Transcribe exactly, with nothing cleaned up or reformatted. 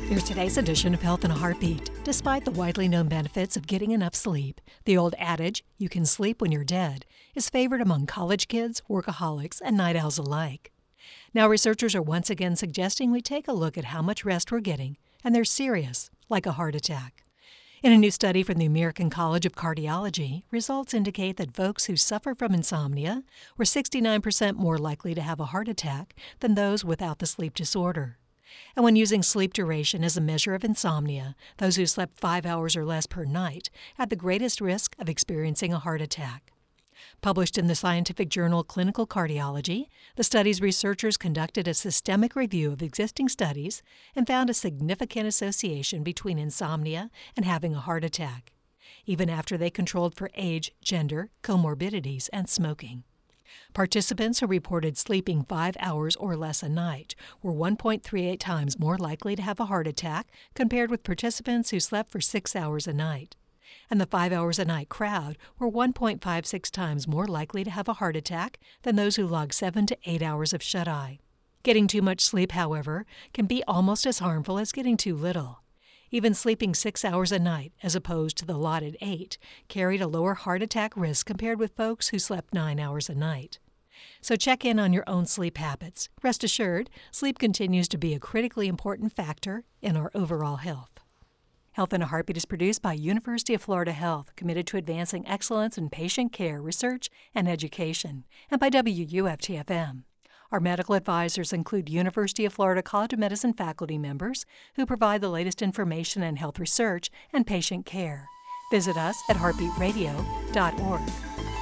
Here's today's edition of Health in a Heartbeat. Despite the widely known benefits of getting enough sleep, the old adage, you can sleep when you're dead, is favored among college kids, workaholics, and night owls alike. Now researchers are once again suggesting we take a look at how much rest we're getting, and they're serious, like a heart attack. In a new study from the American College of Cardiology, results indicate that folks who suffer from insomnia were sixty-nine percent more likely to have a heart attack than those without the sleep disorder. And when using sleep duration as a measure of insomnia, those who slept five hours or less per night had the greatest risk of experiencing a heart attack. Published in the scientific journal Clinical Cardiology, the study's researchers conducted a systemic review of existing studies and found a significant association between insomnia and having a heart attack, even after they controlled for age, gender, comorbidities, and smoking. Participants who reported sleeping five hours or less a night were one point three eight times more likely to have a heart attack compared with participants who slept for six hours a night. And the five hours a night crowd were one point five six times more likely to have a heart attack than those who logged seven to eight hours of shut-eye. Getting too much sleep, however, can be almost as harmful as getting too little. Even sleeping six hours a night, as opposed to the allotted eight, carried a lower heart attack risk compared with folks who slept nine hours a night. So check in on your own sleep habits. Rest assured, sleep continues to be a critically important factor in our overall health. Health in a Heartbeat is produced by University of Florida Health, committed to advancing excellence in patient care, research, and education, and by W U F T F M. Our medical advisors include University of Florida College of Medicine faculty members who provide the latest information in health research and patient care. Visit us at heartbeat radio dot org.